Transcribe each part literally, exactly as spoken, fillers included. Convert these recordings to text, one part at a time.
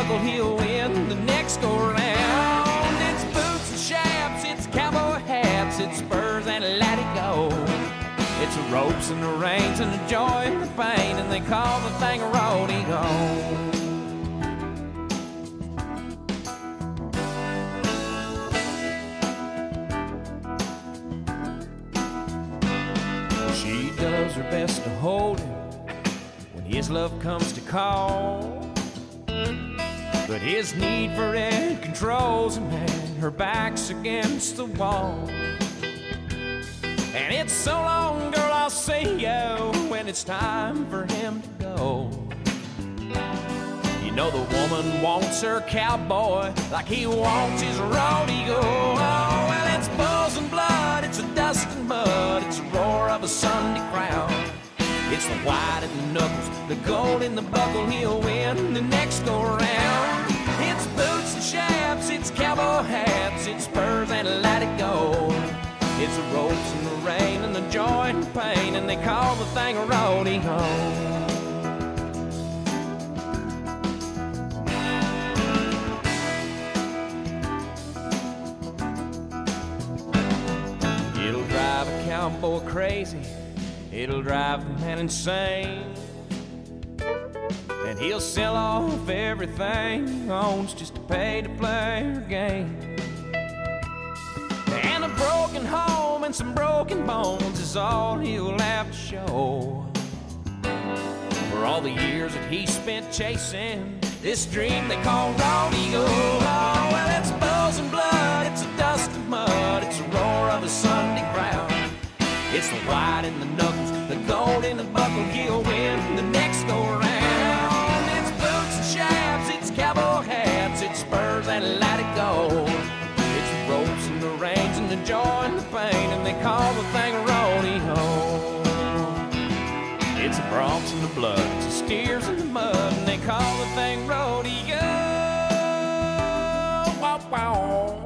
buckle, he'll win the next go round. It's boots and chaps, it's cowboy hats, it's spurs and let it go. It's the ropes and the reins and the joy and the pain, and they call the thing a rodeo. She does her best to hold him when his love comes to call, but his need for it controls him, and her back's against the wall. And it's so long, girl, I'll see you when it's time for him to go. You know the woman wants her cowboy like he wants his rodeo. Oh, well, it's bulls and blood, it's a dust and mud, it's a roar of a Sunday crowd. It's the white in the knuckles, the gold in the buckle, he'll win the next go round. It's boots and chaps, it's cowboy hats, it's spurs and let it go. It's the ropes and the rain and the joy and the pain, and they call the thing a rodeo. It'll drive a cowboy crazy, it'll drive the man insane, and he'll sell off everything he owns just to pay to play her game. And a broken home and some broken bones is all he'll have to show for all the years that he spent chasing this dream they call rodeo. Oh, well, it's bulls and blood, it's a dust and mud, it's a roar of a Sunday crowd. It's the white in the knuckles, the gold in the buckle, he'll win the next go round. It's boots and chaps, it's cowboy hats, it's spurs and let it go. It's the ropes and the reins and the joy and the pain, and they call the thing a rodeo. It's the broncs and the blood, it's the steers and the mud, and they call the thing rodeo. Wow, wow.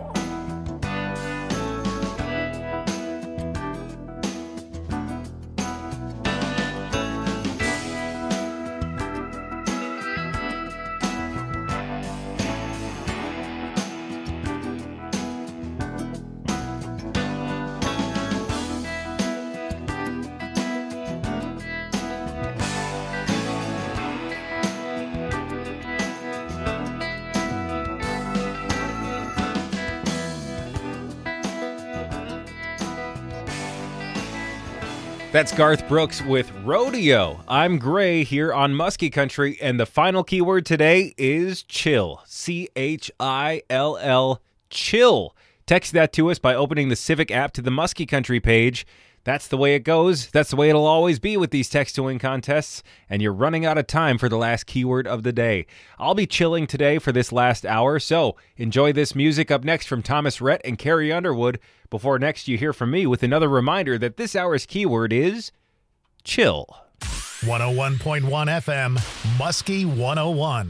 That's Garth Brooks with Rodeo. I'm Gray here on Muskie Country, and the final keyword today is chill. C H I L L, chill. Text that to us by opening the Civic app to the Muskie Country page. That's the way it goes. That's the way it'll always be with these text to win contests, and you're running out of time for the last keyword of the day. I'll be chilling today for this last hour, so enjoy this music. Up next from Thomas Rhett and Carrie Underwood. Before next you hear from me with another reminder that this hour's keyword is chill. one oh one point one F M, Muskie one oh one.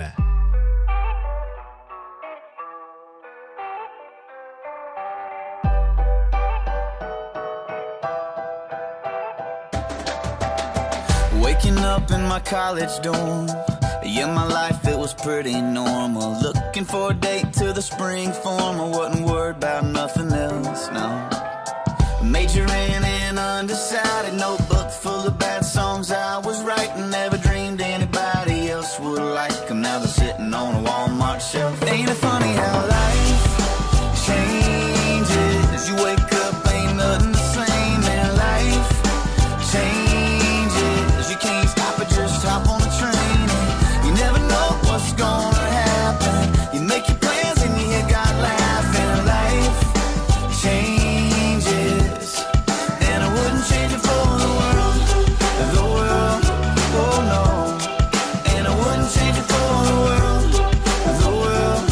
Waking up in my college dorm, yeah, my life, it was pretty normal. Looking for a date to the spring form, I wasn't worried about nothing else, no. Majoring in undecided, notebook full of bad songs I was writing. Never dreamed anybody else would like them. Now they're sitting on a Walmart shelf. Ain't it funny how life changes? You wake up, ain't nothing the same, and life changes. You can't stop it, just hop on the train. You never know what's gonna happen. You make your plans and you got laughing. Life changes, and I wouldn't change it for the world, the world, oh no. And I wouldn't change it for the world, the world,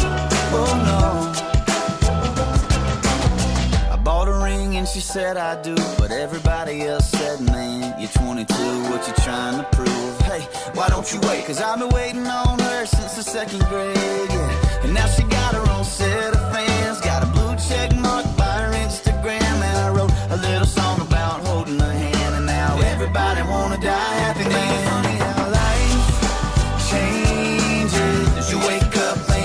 oh no. I bought a ring and she said I do, but everybody else said, man, you're twenty-two, what you trying to prove? Hey, why don't you wait? Cause I've been waiting on her since the second grade, yeah. And now she got her own set of fans, got a blue check mark by her Instagram, and I wrote a little song about holding her hand, and now everybody wanna die happy, man. Funny how life changes. You wake up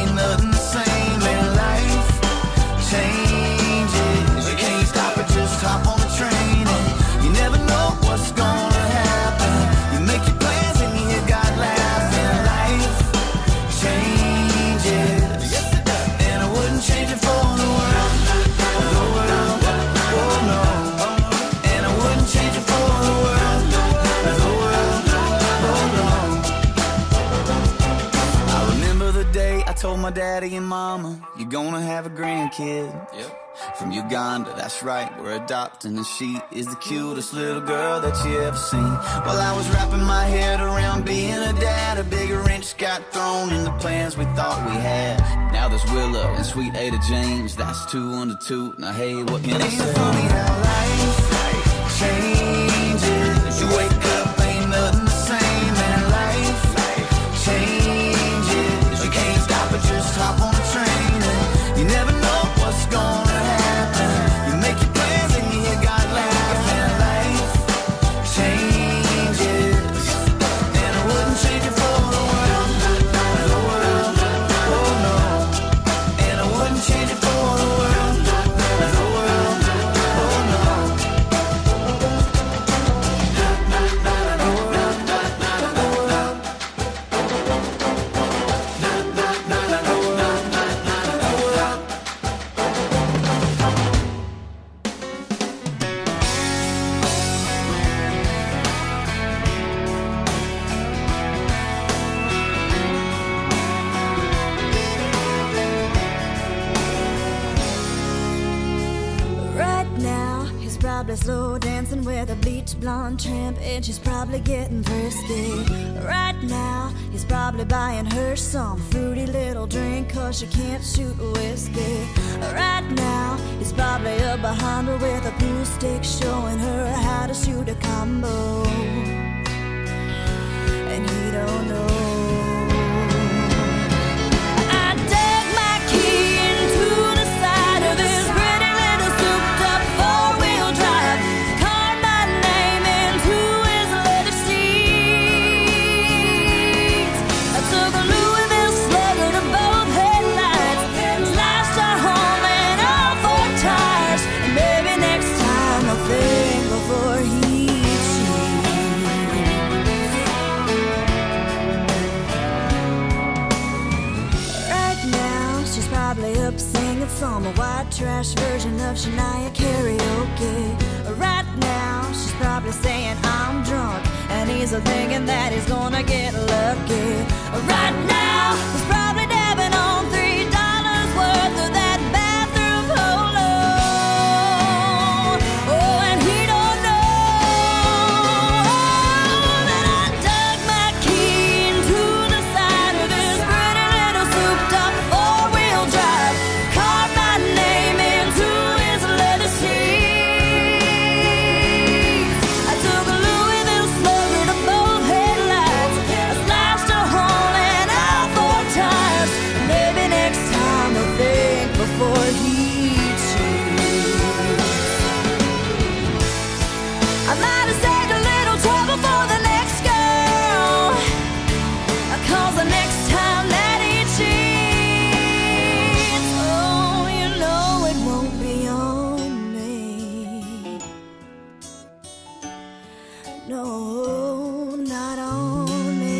told my daddy and mama, you're gonna have a grandkid. Yep. From Uganda, that's right, we're adopting, and she is the cutest little girl that you ever seen. While I was wrapping my head around being a dad, a bigger wrench got thrown in the plans we thought we had. Now there's Willow and sweet Ada James, that's two under two. Now hey, what can I say? Ain't it funny how life changes? You wake up, ain't nothing the same, and life changes. You can't stop it, just hop on the train, and you never know what's gonna happen. You make your plans and you hear God laugh, and life changes, and I wouldn't change it for the world, the world, oh no. And I wouldn't change it for the world, the world, oh no. Right now, he's probably slow dancing with a bleach blonde tramp, and she's probably getting thirsty. Right now, he's probably buying her some fruity little drink, cause she can't shoot whiskey. Right now, he's probably up behind her with a pool stick, showing her how to shoot a combo. And he don't know. I dug my key into the side of this pretty little souped-up four-wheel drive, carved my name into his leather seats. I took a Louisville Slugger to both headlights, slashed our home and all four tires. And maybe next time I'll think before he up singing some white trash version of Shania karaoke. Right now, she's probably saying I'm drunk, and he's thinking that he's gonna get lucky. Right now, he's probably dabbing on three dollars worth of that bathroom polo. Oh, and he don't know that I dug my key into the side of this pretty little souped-up four-wheel drive, carved my name into his leather seats. I took a Louisville Slugger to both headlights, I slashed a hole in all four tires. Maybe next time I'll think before he cheats. I might have saved a little trouble for the next girl, cause the next time that he cheats, oh, you know it won't be on me. No, not on me.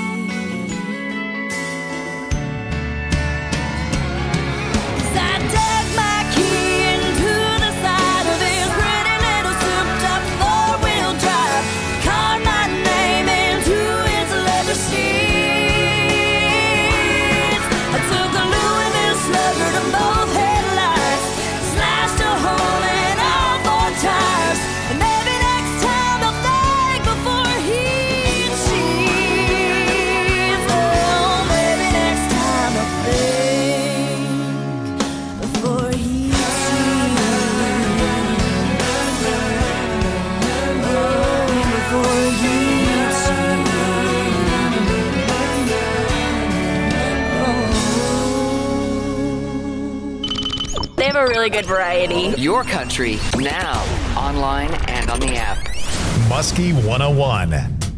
'Cause I dug my key into the side of this pretty little souped-up four-wheel drive, carved my name into his leather seats. I took a Louisville Slugger to both headlights, slashed a hole in all four tires. And maybe next time I'll think before he cheats. Oh, maybe next time I'll think before he cheats. Oh, before he cheats. They have a really good variety. Your country, now, online and on the app. Muskie one oh one.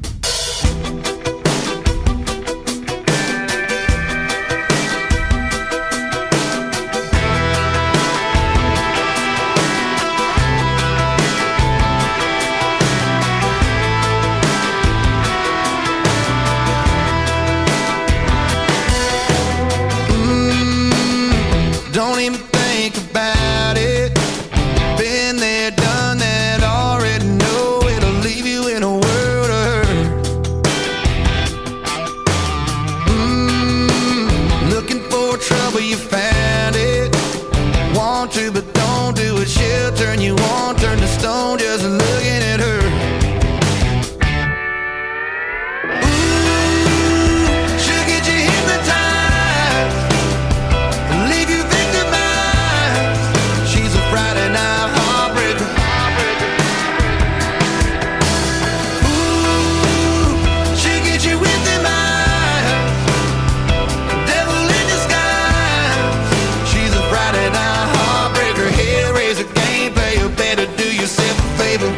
Don't even think about it. Been there, done that, already know it'll leave you in a world of you found it. Want to, but don't do it. She'll turn you on, turn to stone just looking at her. Ooh, she'll get you hypnotized, leave you victimized. She's a Friday night heartbreaker. Ooh, she'll get you with them eyes, devil in disguise. She's a Friday night heartbreaker. Hellraiser gameplay, you better do yourself a favor.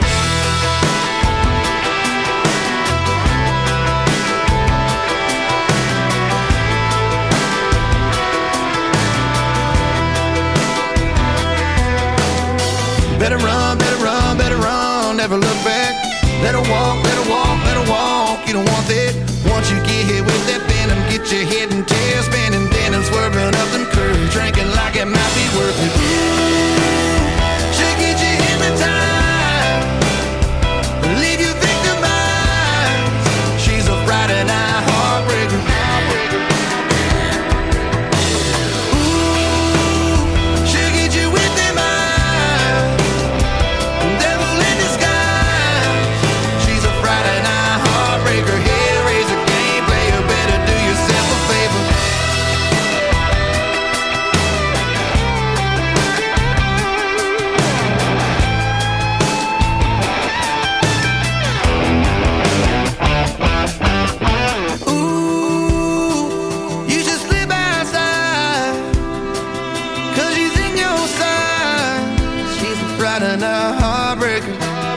Better run, better run, better run, never look back. Let her walk, let her walk, let her walk. You don't want that. Once you get hit with that venom, get your head and tail spinning, then and swerving up them curves, drinking like it might be worth it. She'll get you hypnotized, leave you victimized. She's a Friday night heartbreaker. Ooh, she'll get you with them eyes, devil in disguise. She's a Friday night heartbreaker. Hellraiser gameplay, you better do yourself a favor. Ooh, you should slip outside, 'cause she's in your side. She's a Friday night heartbreaker.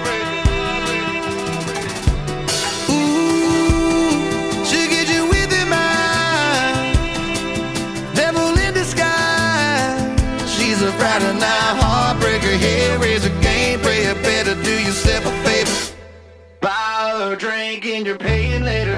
Ooh, she'll get you with them eyes, devil in disguise. She's a Friday night heartbreaker. Hellraiser gameplay, you better do yourself a favor. Buy her a drink and you're paying later.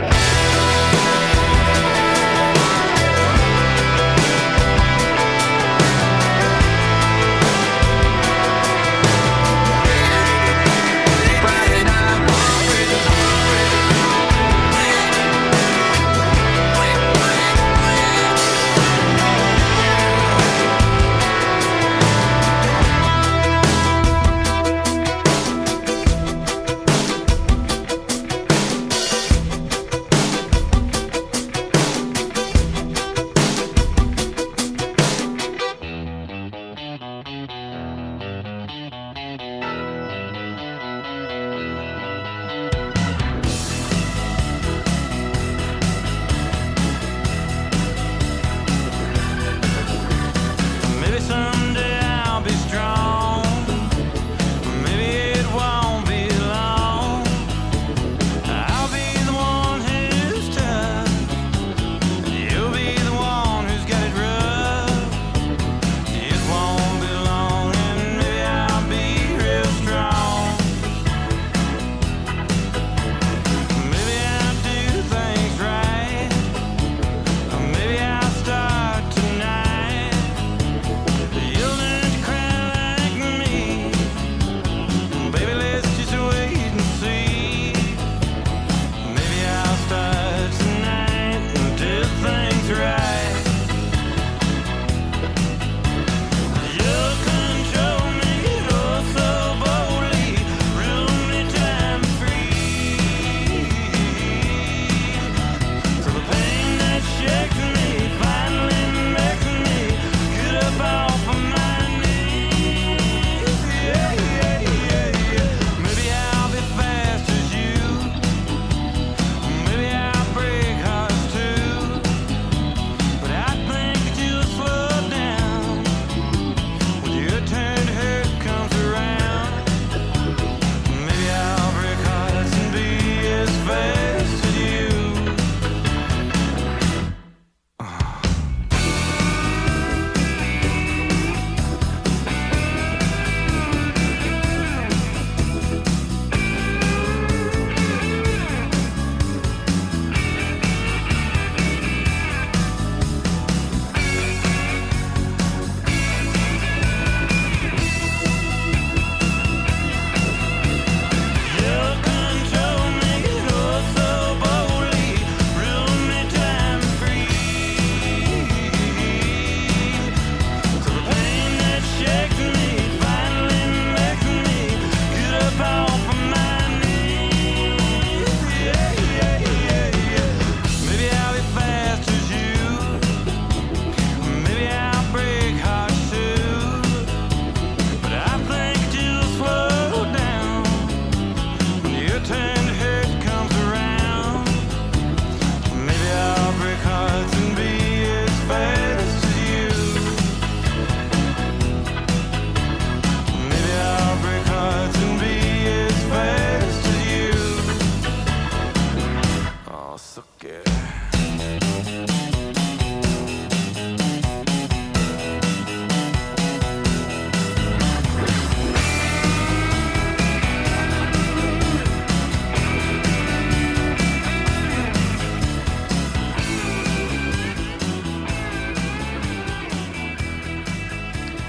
Friday night heartbreaker.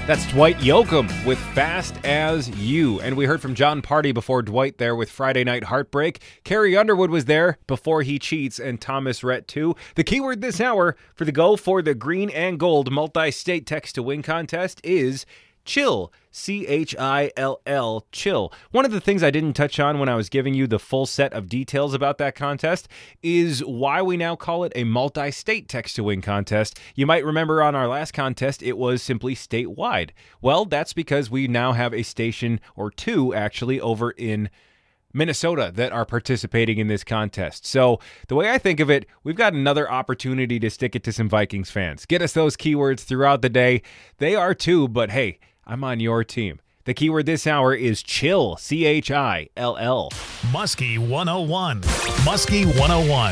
That's Dwight Yoakam with Fast As You. And we heard from John Party before Dwight there with Friday Night Heartbreak. Carrie Underwood was there before He Cheats, and Thomas Rhett too. The keyword this hour for the Go for the Green and Gold multi-state text-to-win contest is chill. C H I L L, chill. One of the things I didn't touch on when I was giving you the full set of details about that contest is why we now call it a multi-state text-to-win contest. You might remember on our last contest, it was simply statewide. Well, that's because we now have a station, or two actually, over in Minnesota that are participating in this contest. So the way I think of it, we've got another opportunity to stick it to some Vikings fans. Get us those keywords throughout the day. They are too, but hey, I'm on your team. The keyword this hour is chill, C H I L L. Muskie one oh one. Muskie one oh one.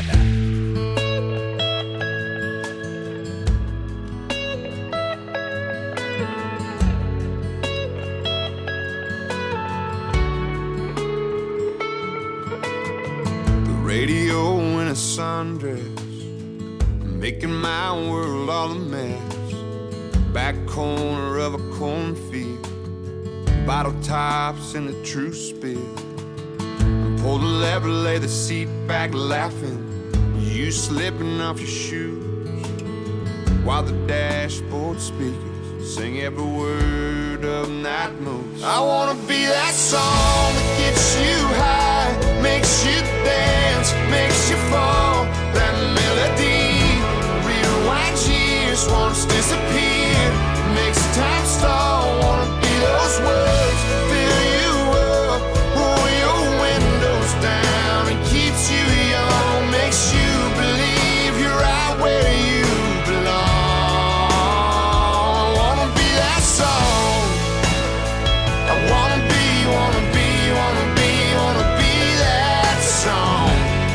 Radio in a sundress, making my world all a mess. Back corner of a cornfield, bottle tops in the true spill. Pull the lever, lay the seat back laughing, you slipping off your shoes, while the dashboard speakers sing every word of Night Moves. I wanna be that song that gets you high, makes you dance, makes you fall. That melody rewinds years, wants to disappear, makes time stall. Wanna be those words, fill you up, roll your windows down, and keeps you young, makes you believe you're right where you belong. I wanna be that song. I wanna be, wanna be, wanna be, wanna be that song.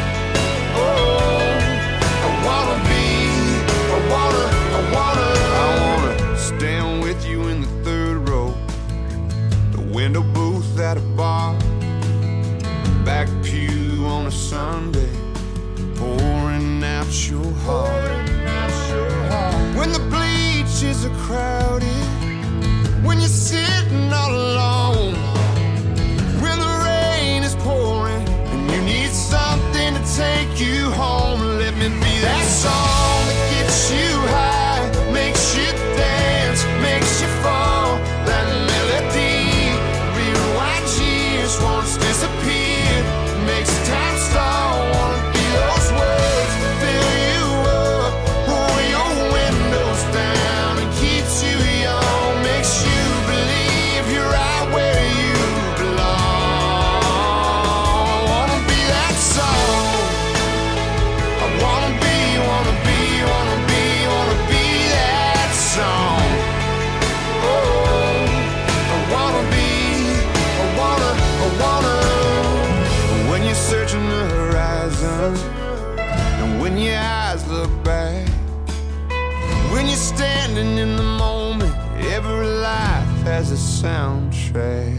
Oh, I wanna be, I wanna, I wanna, I wanna stand with you in the third row, the window booth at a bar, back pew on a Sunday, pouring out your heart. When the bleachers are crowded, when you're sitting all alone, when the rain is pouring and you need something to take you home, let me be that song that gets you high, makes you dance, makes you fall. That melody rewinds years, wants to disappear, makes time stall. Wanna be those words, fill you up, roll your windows down, and keeps you young, makes you believe you're right where you belong. I wanna be that song. I wanna be, wanna be, wanna be, wanna be that song. Oh, I wanna be, I wanna, I wanna. When you're searching the horizon, and when your eyes look back, when you're standing in the moment, every life has a soundtrack.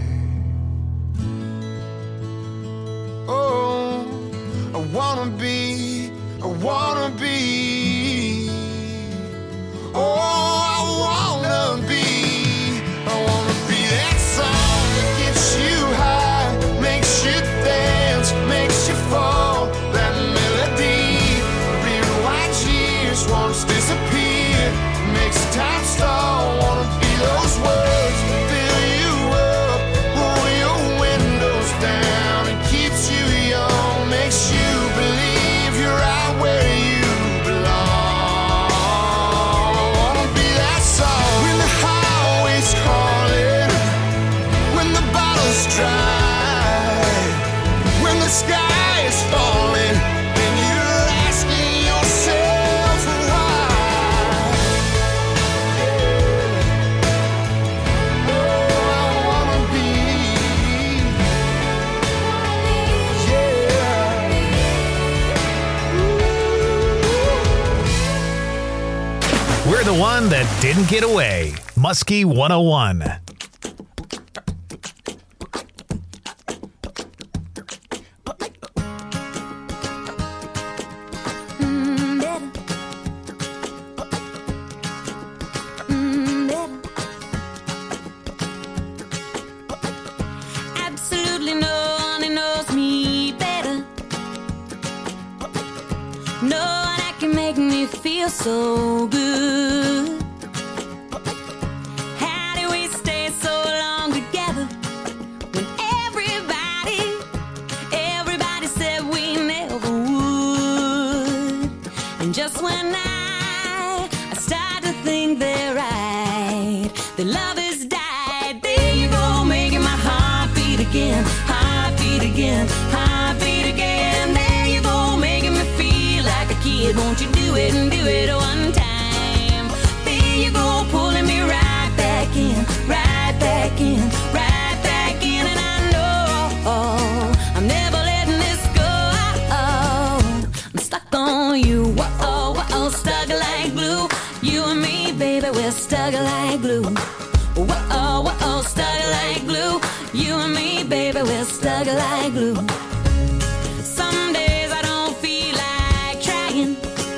Oh, I wanna be, I wanna be. Oh, I wanna be, I wanna be that song that gets you high, makes you dance, makes you fall. That melody rewinds years, wants to disappear, makes time stall. Wanna be those words, fill you up, roll your windows down, and keeps you young, makes you believe you're right where you belong. I wanna be that song. When the highway's calling, when the bottle's dry, when the sky is falling, and you're asking yourself why. Oh, I wanna be, yeah. We're the one that didn't get away. Muskie one oh one. Mm, better. Mm, better. so good. How do we stay so long together when everybody, everybody said we never would? And just when I, I start to think they're right, the love has died. There you go, making my heart beat again, heart beat again, heart beat again. There you go, making me feel like a kid. Won't you do it and do it one time? There you go, pulling me right back in, right back in, right back in. And I know I'm never letting this go. I'm stuck on you, whoa, whoa, stuck like glue. You and me, baby, we're stuck like glue. Whoa, whoa, stuck like glue. You and me, baby, we're stuck like glue. Some days I don't feel like trying.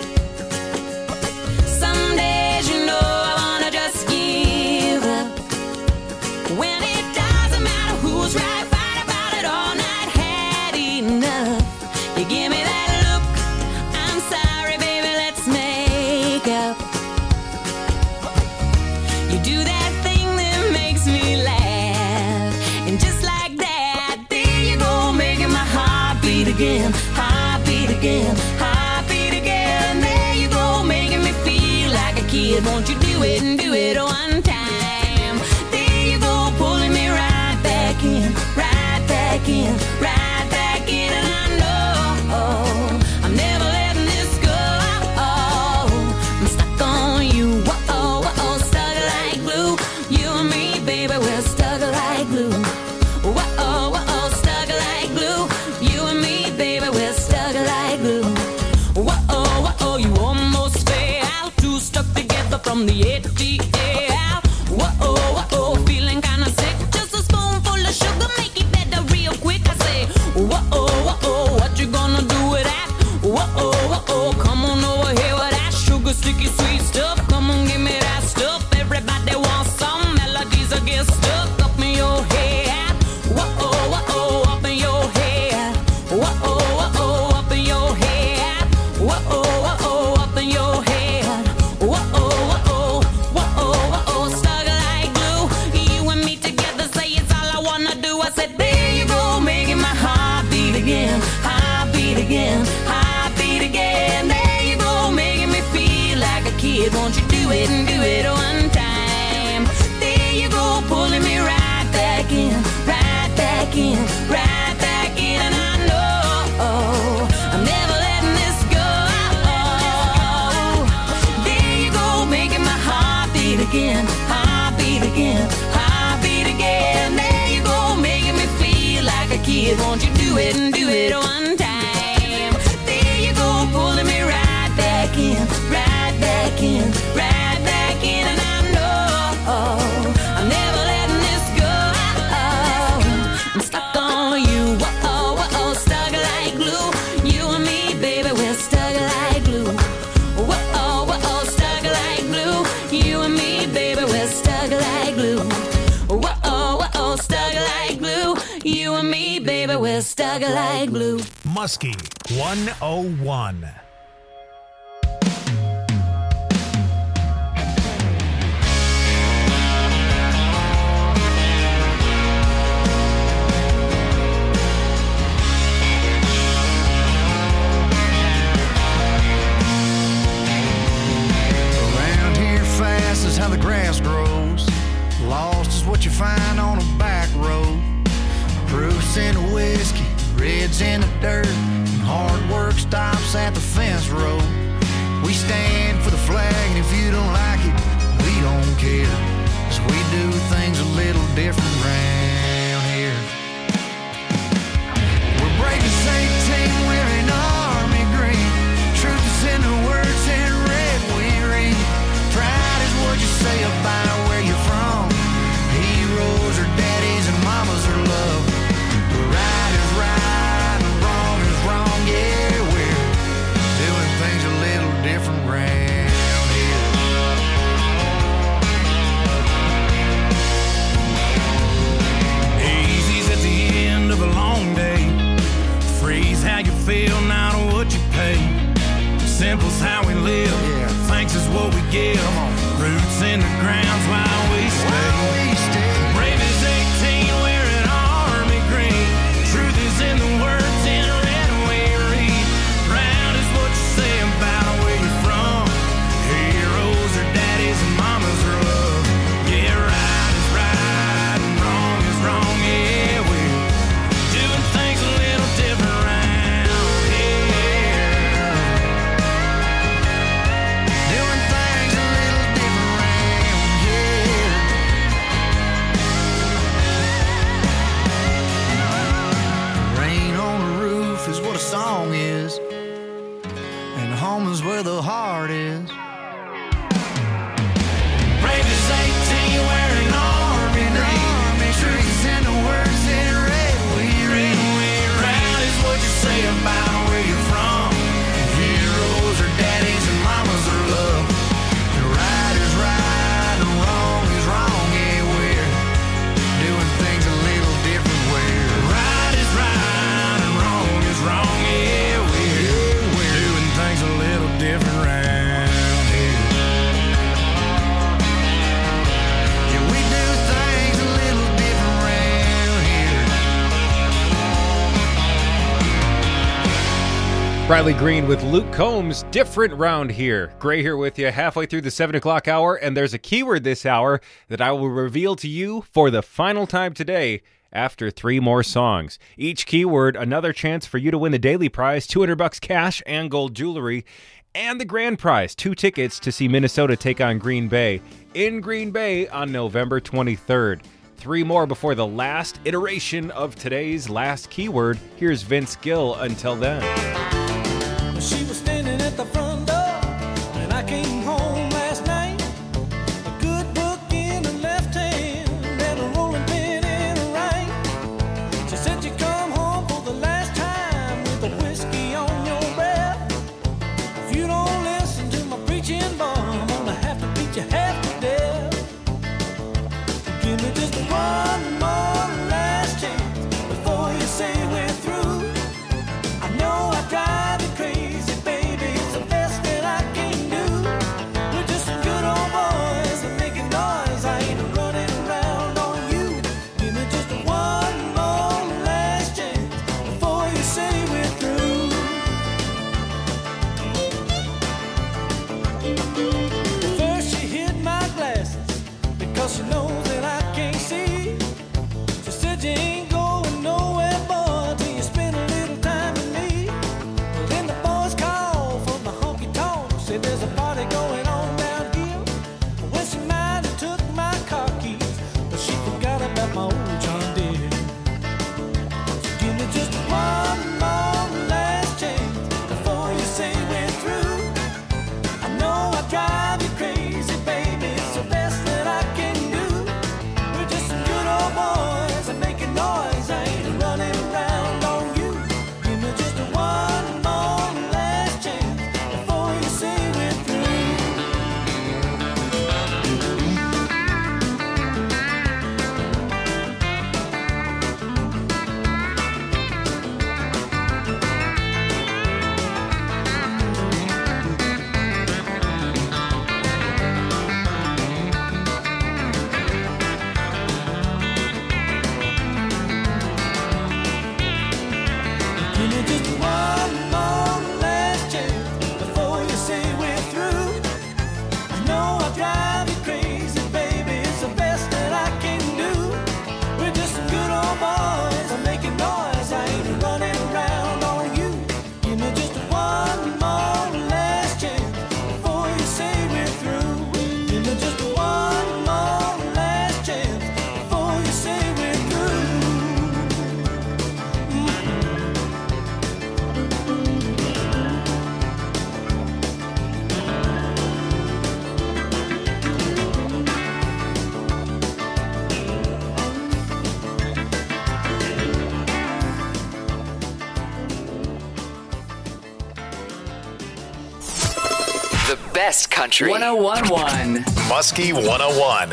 Some days, you know, I wanna just give up. When it doesn't matter who's right, fight about it all night, had enough. You give me that look, I'm sorry, baby, let's make up. You do that thing that makes me laugh, and just like that, there you go, making my heart beat again, heart beat again, heart beat again. There you go, making me feel like a kid. Won't you do it and do it one time? There you go, pulling me right back in, right back in, right back in. And I know I'm never letting this go. I'm stuck on you, whoa, whoa, stuck like glue. You and me, baby, we're stuck like glue. Whoa, whoa, stuck like glue. You and me, baby, we're stuck like glue. Whoa, whoa, you almost fell out, two stuck together from the A T L. Whoa, whoa, feeling kinda sick. Just a spoonful of sugar, make it better real quick. I say, whoa, whoa, what you gonna do with that? Whoa, whoa, come on over here with that sugar, sticky, sweet stuff. Come on, give me that stuff. Everybody wants some melodies that get stuck up in your head. Whoa, whoa, up in your head. Whoa, whoa, up in your head. Whoa, whoa, up in your head. Whoa, whoa, whoa, stuck like glue. You and me together, say it's all I wanna do. I said, there you go, making my heart beat again, heart beat again, heart beat again. There you go, making me feel like a kid. Won't you do it and do it one time? There you go, pulling me right back in, right back in, right back in. And I know I'm never letting this go. There you go, making my heart beat again, heart beat again, heart beat again. There you go, making me feel like a kid. Won't you do it and do it one time? There you go, pulling me right back in, right back in, right back in. And I know I'm never letting this go. I'm stuck on you, whoa, whoa, stuck like glue. You and me, baby, we're stuck like glue. Whoa, whoa, stuck like glue. You and me, baby, we're stuck like glue. Whoa, whoa, stuck like glue. You and me, baby, we're stuck like glue. Muskie one oh one. Around here fast is how the grass grows. Lost is what you find on a back road. Proofs in the whiskey, reds in the dirt, and hard work stops at the fence road. We stand for the flag, and if you don't like it, we don't care, 'cause we do things a little different round here. We're breaking Saint team wearing army green. Truth is in the words in red we read. Pride is what you say about where you're from. Heroes are daddies and mamas are love. Right is right and wrong is wrong. Yeah, we're doing things a little different round here. Roots in the grounds while we stay. Brave as eighteen wearing army green. Truth is in the words in red we read. Proud is what you say about where you're from. Heroes are daddies and mamas are love. Yeah, right is right and wrong is wrong. Yeah, we're doing things a little different around here. Doing things a little different around here. Rain on the roof is what a song is, and home is where the heart is. Brave as eighteen wearing army green. Truth in the words in red we read. Proud is what you say about where you're from. Heroes are daddies and mamas are love. The right is right and wrong is wrong. Yeah, we're doing things a little different. Where right is right and wrong is wrong. Yeah, we're, we're doing things a little different around here. Yeah, we do things a little different around here. Riley Green with Luke Combs, different round here. Gray here with you halfway through the seven o'clock hour, and there's a keyword this hour that I will reveal to you for the final time today after three more songs. Each keyword, another chance for you to win the daily prize, two hundred bucks cash and gold jewelry, and the grand prize, two tickets to see Minnesota take on Green Bay in Green Bay on November twenty-third. Three more before the last iteration of today's last keyword. Here's Vince Gill until then. She was standing at the front door when I came home last night. A good book in her left hand and a rolling pin in her right. She said you come home for the last time with a whiskey on your breath. If you don't listen to my preaching, boy, I'm gonna have to beat you half to death. Give me just one more last chance before you say we're through. I know I drive you crazy, baby. It's the best that I can do. We're just some good old boys and making noise. I ain't running around on you. Give me just one more last chance before you say we're through. First she hid my glasses because she knows that I can't see. She said you ain't going nowhere, boy, till you spend a little time with me. Well, then the boys called from the honky-tonk, said there's a party going on down here. Well, she might have took my car keys, but she forgot about my old John Deere. So give me just one more last chance before you say we're through. I know I drive you crazy, baby. It's the best that I can do. We're just some good old boys and making noise. I ain't running around on you. Give me just one more last chance before you say we're through. Give me just one more last chance before you say we're through. I know I drive you crazy, baby. It's the best that I can do. We're just some good old boys. I'm making noise. I ain't running around on you. Give me just one more last chance before you say we're through. Give me just one more last chance before you say we're through. The best country. one oh one point one. Muskie one oh one.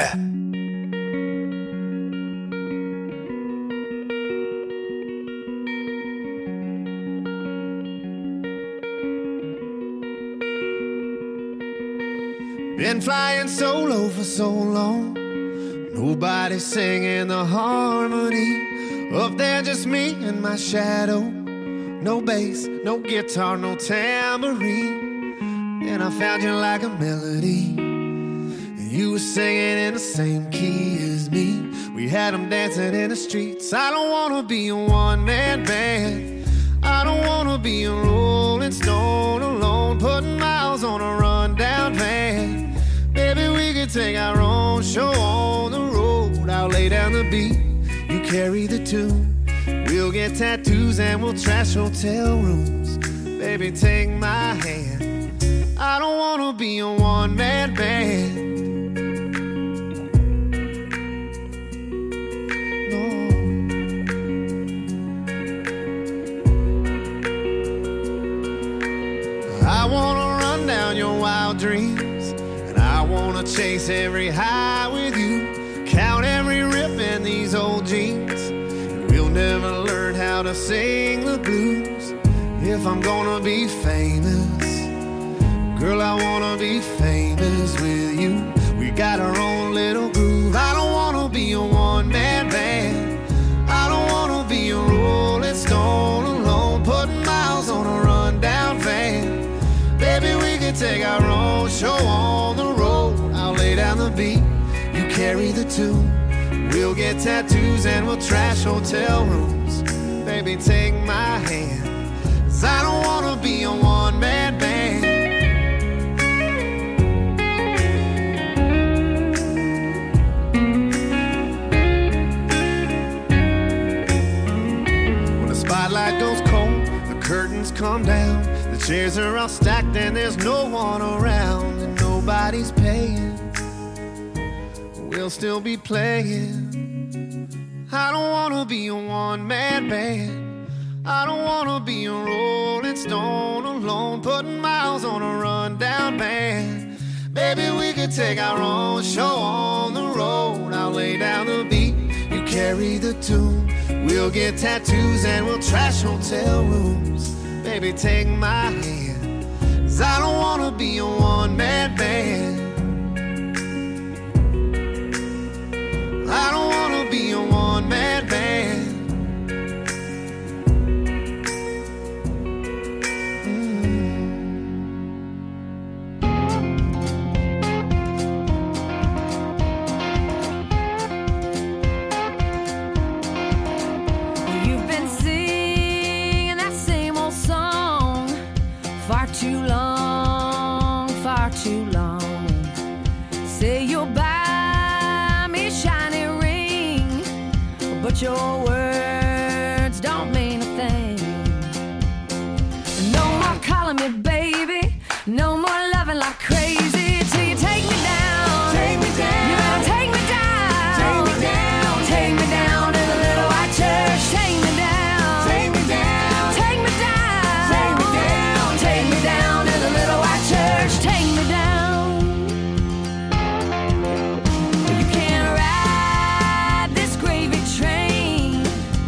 Been been flying solo for so long. Nobody singing the harmony. Up there just me and my shadow. No bass, no guitar, no tambourine. And I found you like a melody. And you were singing in the same key as me. We had them dancing in the streets. I don't wanna be a one-man band. I don't wanna be a rolling stone alone, putting miles on a rundown van. Baby, we could take our own show on the road. I'll lay down the beat, you carry the tune. We'll get tattoos and we'll trash hotel rooms. Baby, take my hand. I don't wanna be a one-man band. I wanna run down your wild dreams, and I wanna chase every high with you, count every rip in these old jeans, and we'll never learn how to sing the blues. If I'm gonna be famous, girl, I wanna be famous with you. We got our own little groove. I don't wanna be a one-man band. I don't wanna be a rolling stone alone, putting miles on a rundown van. Baby, we can take our own show on the road. I'll lay down the beat, you carry the tune. We'll get tattoos and we'll trash hotel rooms. Baby, take my hand, 'cause I don't wanna be a one-man band. When the spotlight goes cold, the curtains come down. The chairs are all stacked and there's no one around, and nobody's paying. We'll still be playing. I don't wanna be a one-man band. I don't wanna be a rolling stone alone, putting miles on a rundown van. Baby, we could take our own show on the road. I'll lay down the beat, you carry the tune. We'll get tattoos and we'll trash hotel rooms. Baby, take my hand, 'cause I don't wanna be a one-man band. I don't wanna be a one-man band. Too long, far too long. Say you'll buy me a shiny ring, but your words don't mean a thing. No more calling me baby, no more loving like crazy, till you take me down. Take me down. You better take me down. Take me down. Take me down to the little white church. Take me down. Take me down. Take me down. Take me down. Take me down to the little white church. Take me down. You can't ride this gravy train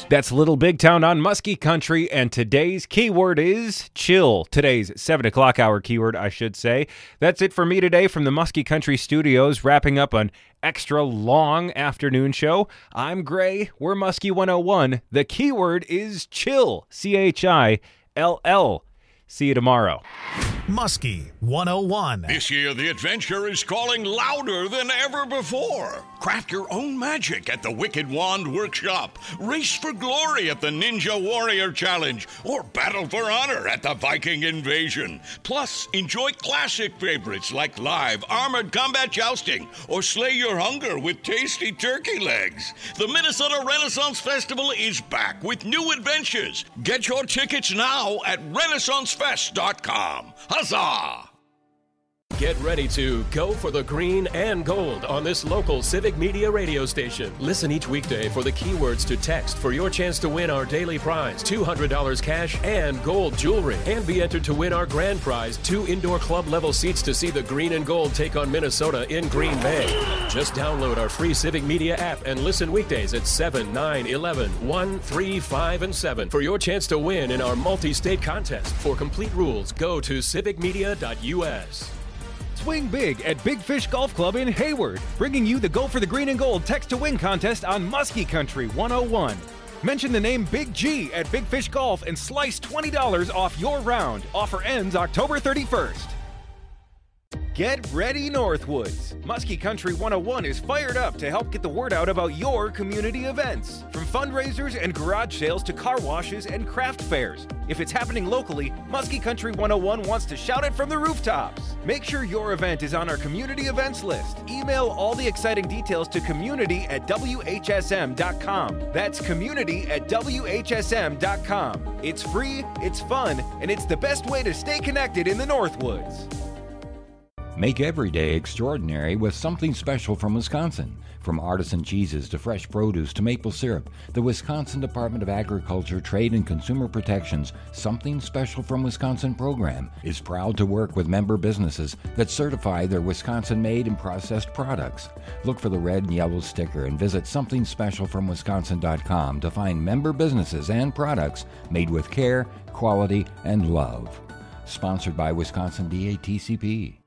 That's Little Big Town on Muskie Country, and today's keyword is chill. Today's seven o'clock hour keyword, I should say. That's it for me today from the Muskie Country studios, wrapping up an extra long afternoon show. I'm Gray. We're Muskie one oh one. The keyword is chill. C H I L L. See you tomorrow. Muskie one oh one. This year, the adventure is calling louder than ever before. Craft your own magic at the Wicked Wand Workshop. Race for glory at the Ninja Warrior Challenge. Or battle for honor at the Viking Invasion. Plus, enjoy classic favorites like live armored combat jousting. Or slay your hunger with tasty turkey legs. The Minnesota Renaissance Festival is back with new adventures. Get your tickets now at renaissance fest dot com. Huzzah! Get ready to go for the green and gold on this local Civic Media radio station. Listen each weekday for the keywords to text for your chance to win our daily prize, two hundred dollars cash and gold jewelry. And be entered to win our grand prize, two indoor club level seats to see the green and gold take on Minnesota in Green Bay. Just download our free Civic Media app and listen weekdays at seven, nine, eleven, one, three, five, and seven for your chance to win in our multi-state contest. For complete rules, go to civic media dot U S. Swing big at Big Fish Golf Club in Hayward, bringing you the Go for the Green and Gold Text to Win contest on Muskie Country one oh one. Mention the name Big G at Big Fish Golf and slice twenty dollars off your round. Offer ends October thirty-first. Get ready, Northwoods. Muskie Country one oh one is fired up to help get the word out about your community events. From fundraisers and garage sales to car washes and craft fairs. If it's happening locally, Muskie Country one oh one wants to shout it from the rooftops. Make sure your event is on our community events list. Email all the exciting details to community at W H S M dot com. That's community at W H S M dot com. It's free, it's fun, and it's the best way to stay connected in the Northwoods. Make every day extraordinary with something special from Wisconsin. From artisan cheeses to fresh produce to maple syrup, the Wisconsin Department of Agriculture, Trade, and Consumer Protection's Something Special from Wisconsin program is proud to work with member businesses that certify their Wisconsin-made and processed products. Look for the red and yellow sticker and visit something special from wisconsin dot com to find member businesses and products made with care, quality, and love. Sponsored by Wisconsin D A T C P.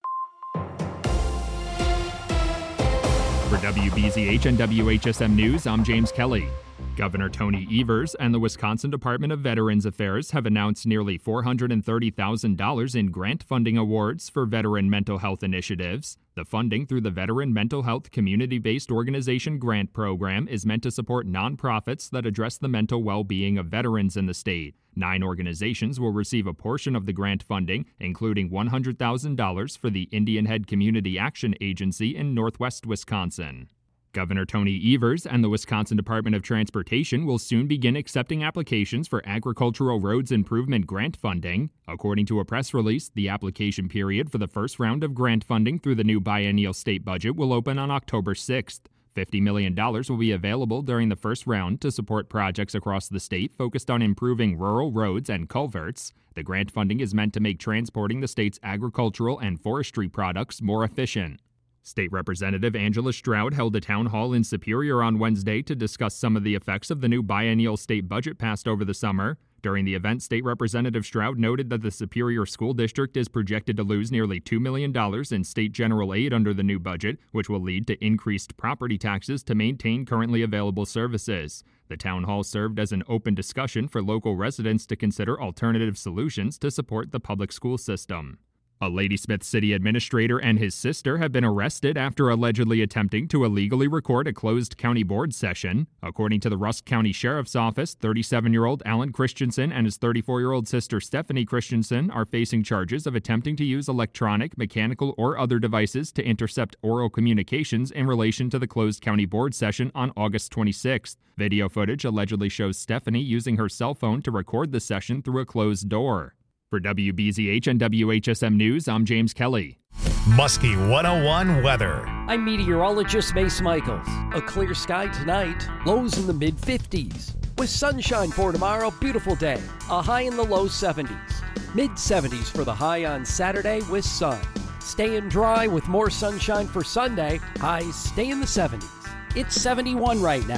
For W B Z H and W H S M News, I'm James Kelly. Governor Tony Evers and the Wisconsin Department of Veterans Affairs have announced nearly four hundred thirty thousand dollars in grant funding awards for veteran mental health initiatives. The funding through the Veteran Mental Health Community-Based Organization Grant Program is meant to support nonprofits that address the mental well-being of veterans in the state. Nine organizations will receive a portion of the grant funding, including one hundred thousand dollars for the Indian Head Community Action Agency in Northwest Wisconsin. Governor Tony Evers and the Wisconsin Department of Transportation will soon begin accepting applications for agricultural roads improvement grant funding. According to a press release, the application period for the first round of grant funding through the new biennial state budget will open on October sixth. fifty million dollars will be available during the first round to support projects across the state focused on improving rural roads and culverts. The grant funding is meant to make transporting the state's agricultural and forestry products more efficient. State Representative Angela Stroud held a town hall in Superior on Wednesday to discuss some of the effects of the new biennial state budget passed over the summer. During the event, State Representative Stroud noted that the Superior School District is projected to lose nearly two million dollars in state general aid under the new budget, which will lead to increased property taxes to maintain currently available services. The town hall served as an open discussion for local residents to consider alternative solutions to support the public school system. A Ladysmith city administrator and his sister have been arrested after allegedly attempting to illegally record a closed county board session. According to the Rusk County Sheriff's Office, thirty-seven-year-old Alan Christensen and his thirty-four-year-old sister Stephanie Christensen are facing charges of attempting to use electronic, mechanical, or other devices to intercept oral communications in relation to the closed county board session on August twenty-sixth. Video footage allegedly shows Stephanie using her cell phone to record the session through a closed door. For W B Z H and W H S M News, I'm James Kelly. Muskie one oh one weather. I'm meteorologist Mace Michaels. A clear sky tonight, lows in the mid fifties. With sunshine for tomorrow, beautiful day. A high in the low seventies. mid seventies for the high on Saturday with sun. Staying dry with more sunshine for Sunday. Highs stay in the seventies. It's seventy-one right now.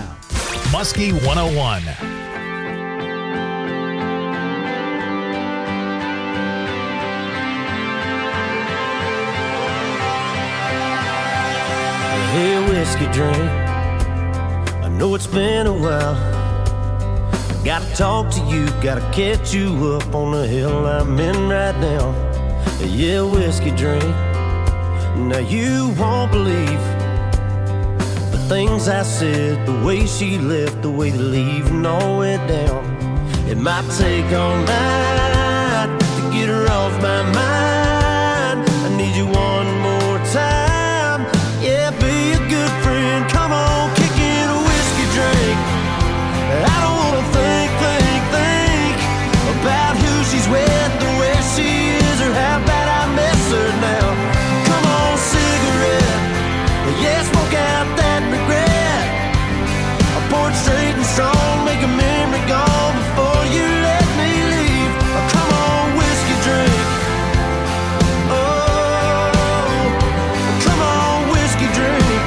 Muskie one oh one. Hey, whiskey drink, I know it's been a while. Gotta talk to you, gotta catch you up on the hill I'm in right now. Yeah, whiskey drink, now you won't believe the things I said, the way she left, the way the leaving all went down. It might take all night to get her off my mind. I need you one more time. Yeah, be a good friend. Come on, kick in a whiskey drink. I don't wanna think, think, think about who she's with, or where she is, or how bad I miss her now. Come on, cigarette. Yeah, smoke out that regret. I pour it straight and strong, make a memory gone before you let me leave. Oh, come on, whiskey drink. Oh, come on, whiskey drink.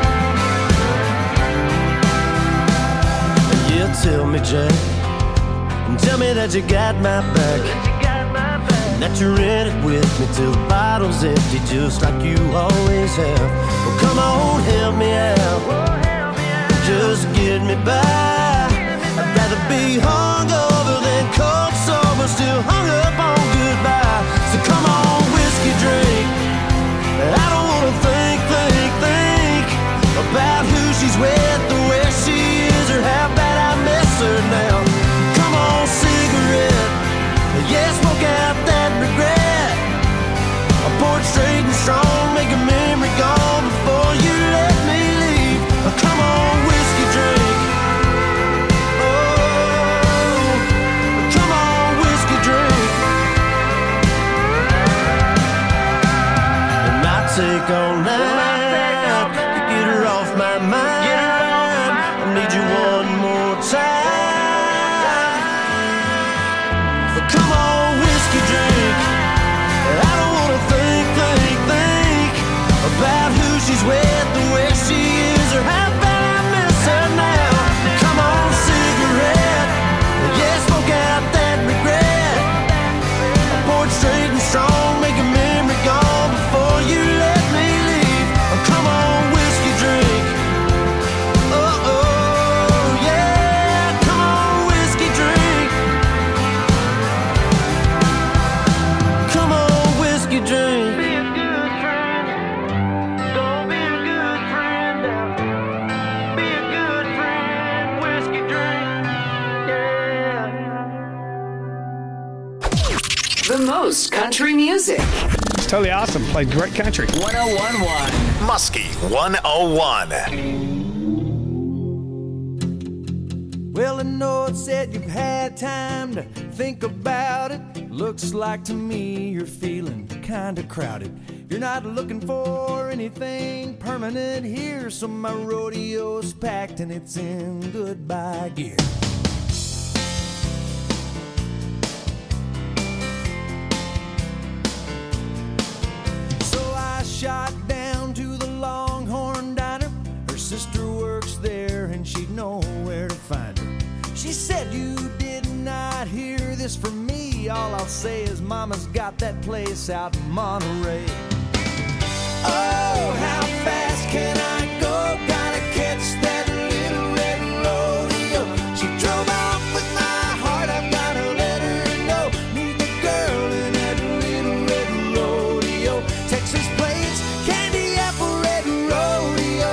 Yeah, tell me, Jack, and tell me that you got my back, and that you're in it with me till the bottle's empty, just like you always have. Well, come on, help me out, just get me by. I'd rather be hungover than cold sober, still hung up on goodbye. So come on, whiskey drink. I don't wanna think, think, think about who she's with, or where she is, or how bad I miss her now. Come on, cigarette. Yeah, smoke out that regret. I pour it straight and strong, make a memory gone before you let me leave. Oh, come on, whiskey drink. Oh, come on, whiskey drink. It might take all night to get her off my mind. I need you one more time. But come on, whiskey drink. I don't wanna think, think, think about who she's with, or where she is, or how bad I miss her now. Come on, cigarette. Yeah, smoke out that regret. I pour it straight and strong, make a memory gone before you let me leave. Oh, come on, whiskey drink. Oh, oh, yeah, come on, whiskey drink. Come on, whiskey drink. Be a good friend. Don't be a good friend now. Be a good friend. Whiskey drink. Yeah. The most country music. It's totally awesome. Played great country. one oh one point one. Muskie one oh one. Well, I know it said you've had time to think about it. Looks like to me you're feeling kinda crowded. You're not looking for anything permanent here, so my rodeo's packed and it's in goodbye gear. So I shot down to the Longhorn Diner. Her sister works there and she'd know where to find her. She said, you did not hear this from me. All I'll say is mama's got that place out in Monterey. Oh, how fast can I go? Gotta catch that little red rodeo. She drove off with my heart, I've gotta let her know. Meet the girl in that little red rodeo. Texas plains, candy apple red rodeo.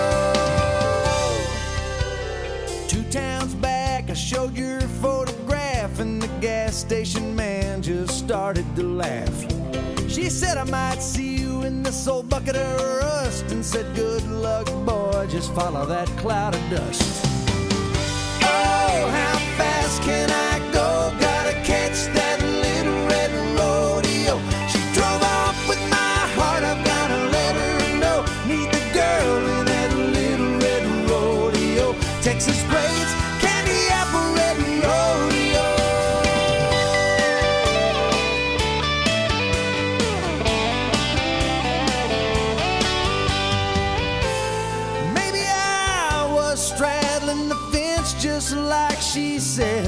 Two towns back, I showed your photograph, and the gas station man just started to laugh. She said I might see you in this old bucket of rust, and said good luck boy, just follow that cloud of dust. Oh, how fast can I go? Gotta catch that little red rodeo. She drove off with my heart, I've gotta let her know. Meet the girl in that little red rodeo. Texas plains, candy apple red rodeo. Maybe I was straddling the fence, just like she said.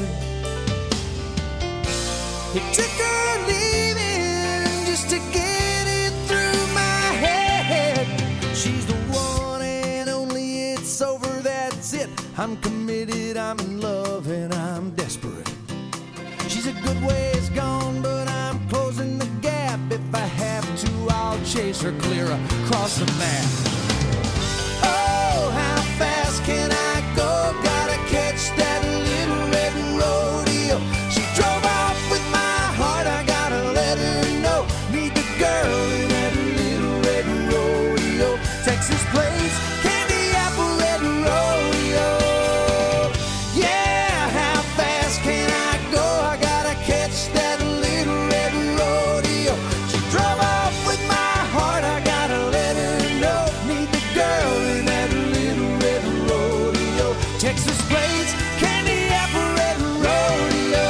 It took her leaving just to get it through my head. She's the one and only, it's over, that's it. I'm committed, I'm in love, and I'm desperate. She's a good ways gone, but I'm closing the gap. If I have to, I'll chase her clear across the map. Oh, how fast can I go? Gotta catch that little red rodeo. She drove off with my heart, I gotta let her know. Meet the girl in that little red rodeo. Texas plains, candy apple red rodeo. Yeah, how fast can I go? I gotta catch that little red rodeo. She drove off with my heart, I gotta let her know. Meet the girl in that little red rodeo. Texas plains, candy apple red rodeo.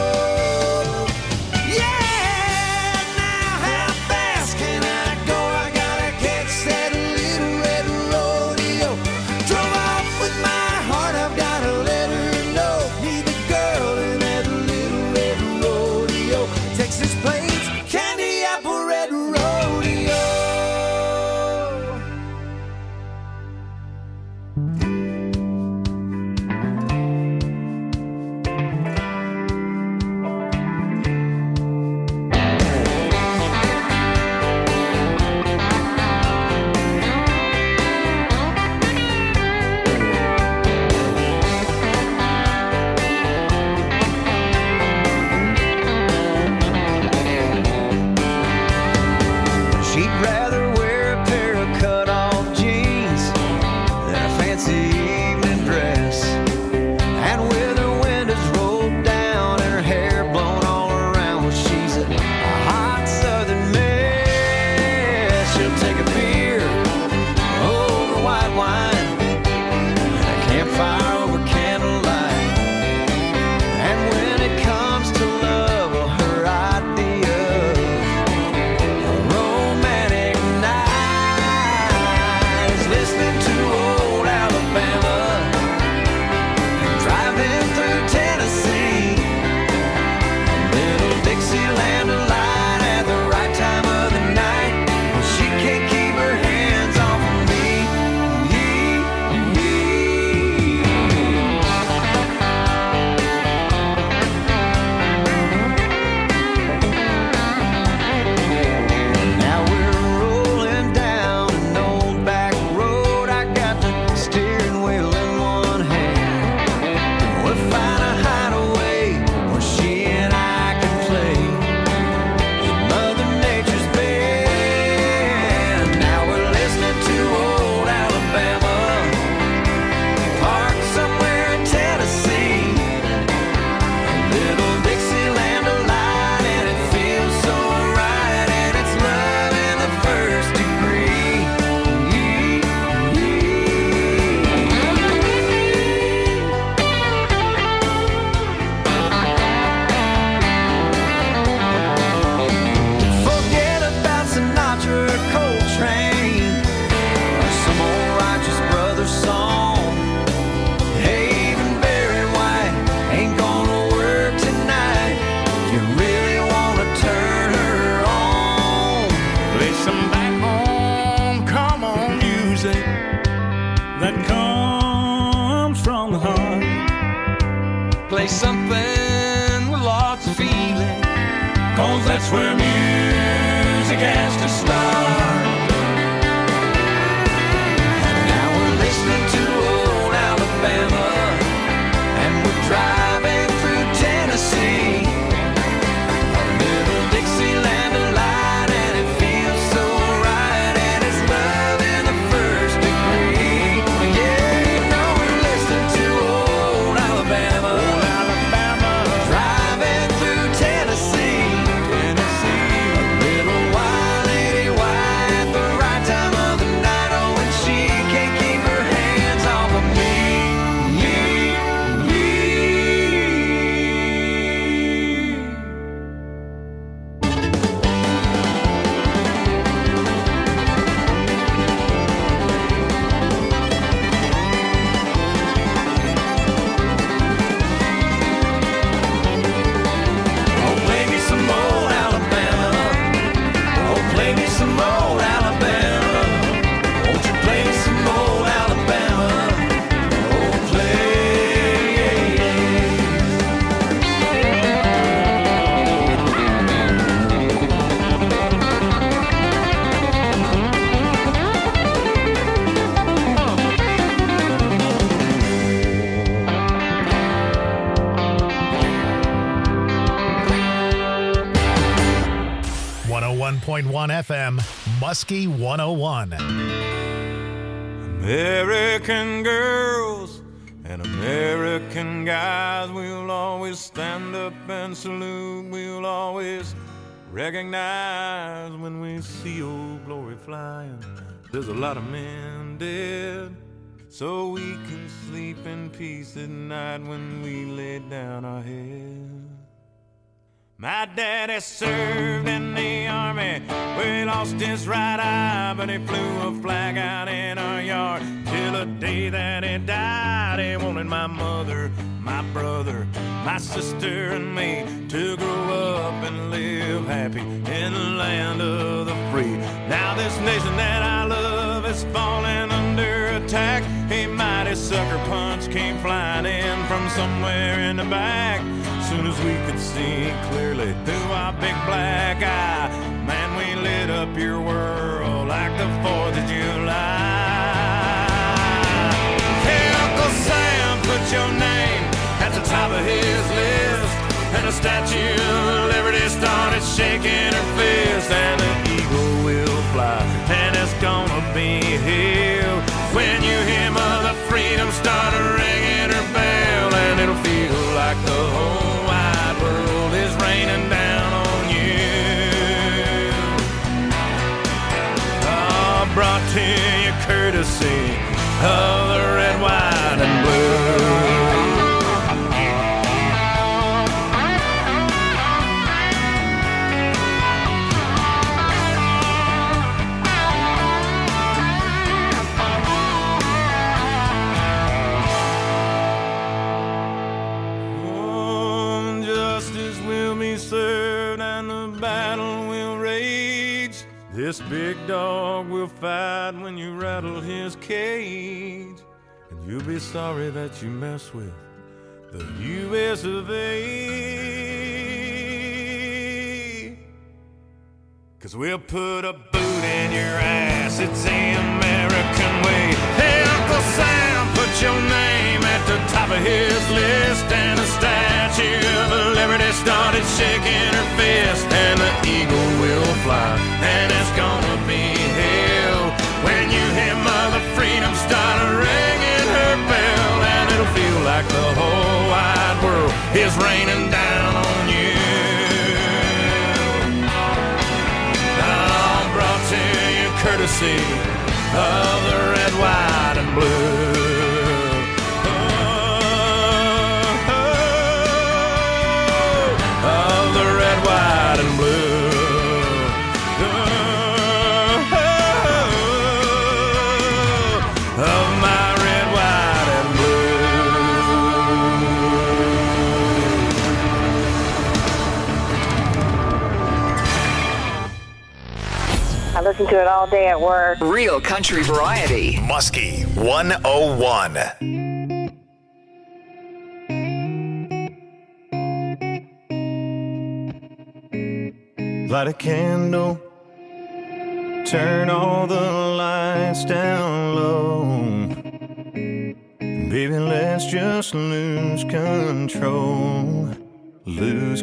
Yeah, now how fast can I go? I gotta catch that little red rodeo. Drove off with my heart, I've gotta let her know. Meet the girl in that little red rodeo. Texas plains, candy apple red rodeo. She'd rather wear a pair of cut-off jeans than a fancy evening dress. And with her windows rolled down and her hair blown all around, well, she's a hot southern mess. She'll take a beer over white wine and a campfire over candlelight. And when it comes to love, well, her idea of romantic night is listening to old Alabama and driving through Tennessee. Little Dixieland delight at the right time of the night. She can't keep her hands off of me. Now we're rolling down an old back road. I got the steering wheel in one hand. We'll find a hideaway where she and I can play in Mother Nature's bed. Now we're listening to old Alabama, parked somewhere in Tennessee. Little Dixieland delight, and it feels so right, and it's love in the first degree. Forget about Sinatra or Coltrane or some old Righteous Brothers song. Hey, even Barry White ain't gonna work tonight. You really wanna turn her on? Play some back home, come on music that comes from the heart. Play something with lots of feeling, Cause that's where music has to start. Now we're listening to old Alabama, and we're driving through Tennessee. Little Dixieland delight, and it feels so right, and it's love in the first degree. Yeah, you know we're listening to old Alabama, driving through Tennessee. A little wild lady, wild point one F M, Muskie one oh one. American girls and American guys, we'll always stand up and salute. We'll always recognize when we see old glory flying. There's a lot of men dead, so we can sleep in peace at night when we lay down our head. My daddy served in the army, where he lost his right eye, but he flew a flag out in our yard till the day that he died. He wanted my mother, my brother, my sister and me to grow up and live happy in the land of the free. Now this nation that I love is falling under attack. A mighty sucker punch came flying in from somewhere in the back. Soon as we could see clearly through our big black eye, man, we lit up your world like the fourth of July. Hey, Uncle Sam, put your name at the top of his list, and the Statue of Liberty started shaking her fist, and the eagle will fly, and it's gonna be here when you hear Mother Freedom start ringing her bell, and it'll feel like the whole wide world is raining down on you. Oh, brought to you courtesy of the red, white, and blue. Served and the battle will rage. This big dog will fight when you rattle his cage, and you'll be sorry that you mess with the U S of A. Cause we'll put a boot in your ass, it's the American way. Hey, Uncle Sam, put your name at the top of his list, and the Statue of Liberty started shaking her fist, and the eagle will fly, and it's gonna be hell when you hear Mother Freedom start ringing her bell, and it'll feel like the whole wide world is raining down on you. All brought to you courtesy of the red, white, and blue. White and blue. Oh, of my red, white, and blue. I listen to it all day at work. Real country variety. Muskie one oh one. Light a candle, turn all the lights down low. Baby, let's just lose control, lose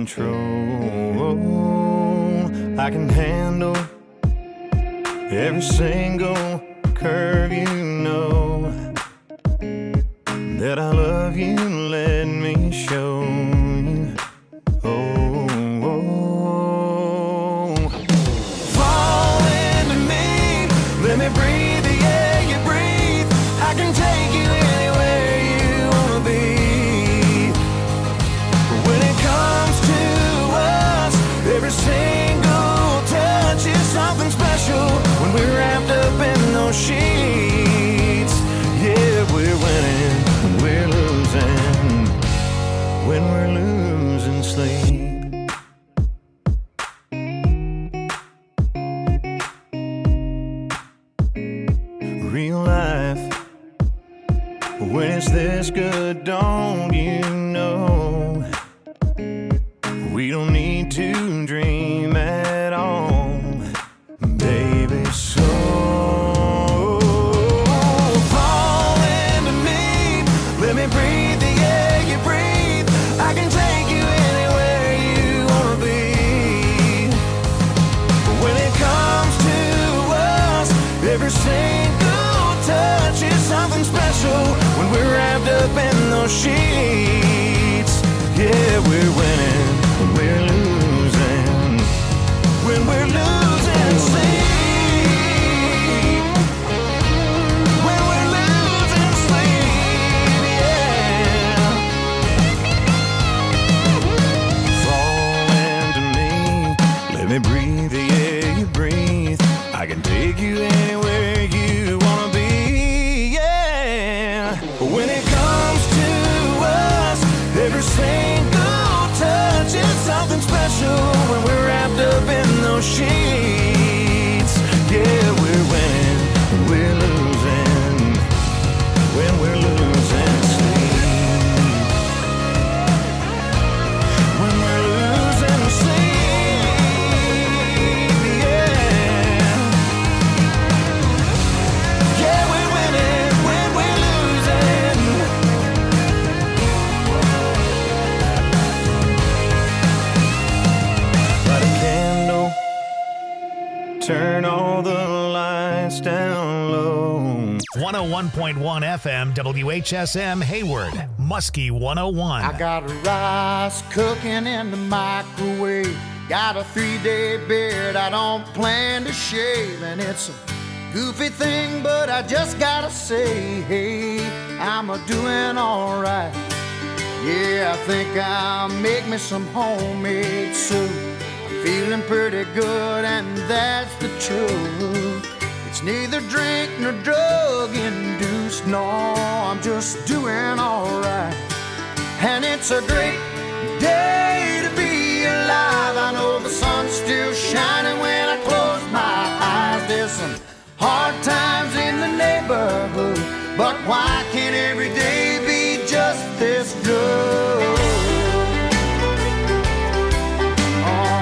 control. I can handle every single curve, you know that I love you, let me show you. Oh, let me breathe the air you breathe. I can take you anywhere you wanna be. When it comes to us, every single touch is something special. When we're wrapped up in those sheets, yeah, we're winning, we're losing. When we're losing sleep. Real life, when it's this good, don't you know? We don't need to dream at all, baby, so fall into me, let me breathe the air you breathe. I can take you anywhere you wanna be. those sheets. Yeah, we're winning, we're losing. When we're losing sleep. When we're losing sleep, yeah. Fall into me, let me breathe the air you breathe. I can take you anywhere you wanna be, yeah. But when it comes to us, every single touch is something special. When we're wrapped up in those sheets, yeah, we're winning, we're losing. When we're losing sleep. When we're losing sleep, yeah. Yeah, we're winning when we're losing. Light a candle, turn all the lights down low. one oh one point one F M, W H S M, Hayward, Muskie one oh one. I got rice cooking in the microwave. Got a three-day beard I don't plan to shave. And it's a goofy thing, but I just gotta say, hey, I'm a doing all right. Yeah, I think I'll make me some homemade soup. I'm feeling pretty good, and that's the truth. It's neither drink nor drug induced. No, I'm just doing all right. And it's a great day to be alive. I know the sun's still shining when I close my eyes. There's some hard times in the neighborhood, but why can't every day be just this good? Oh,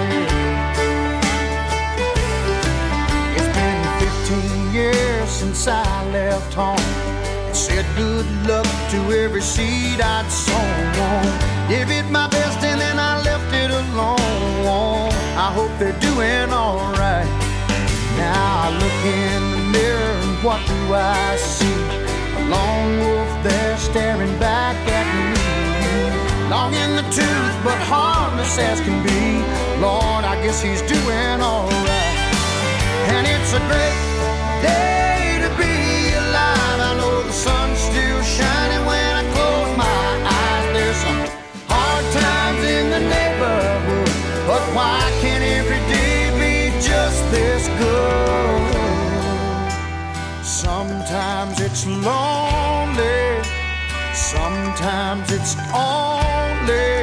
yeah. It's been fifteen years since I left home and said good luck to every seed I'd sown. Gave it my best and then I left it alone. I hope they're doing all right. Now I look in the mirror and what do I see? A lone wolf there staring back at me. Long in the tooth but harmless as can be. Lord, I guess he's doing all right. And it's a great day to be alive. I know the sun's still shining when I close my eyes. There's some hard times in the neighborhood, but why can't every day be just this good? Sometimes it's lonely, sometimes it's only